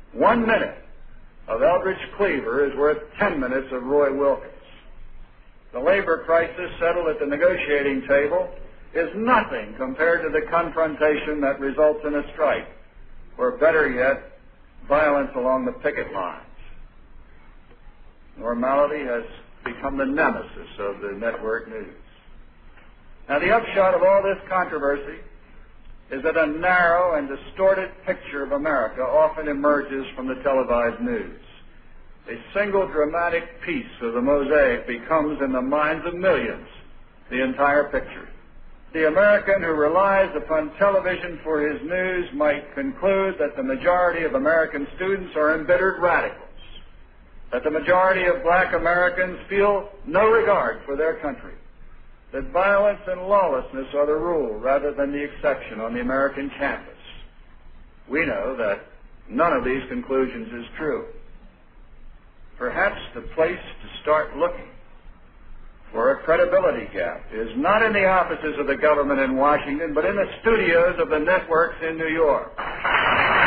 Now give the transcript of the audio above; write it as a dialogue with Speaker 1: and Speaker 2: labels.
Speaker 1: 1 minute of Eldridge Cleaver is worth 10 minutes of Roy Wilkins. The labor crisis settled at the negotiating table is nothing compared to the confrontation that results in a strike, or better yet, violence along the picket lines. Normality has become the nemesis of the network news. Now, the upshot of all this controversy is that a narrow and distorted picture of America often emerges from the televised news. A single dramatic piece of the mosaic becomes, in the minds of millions, the entire picture. The American who relies upon television for his news might conclude that the majority of American students are embittered radicals, that the majority of black Americans feel no regard for their country, that violence and lawlessness are the rule rather than the exception on the American campus. We know that none of these conclusions is true. Perhaps the place to start looking for a credibility gap is not in the offices of the government in Washington, but in the studios of the networks in New York.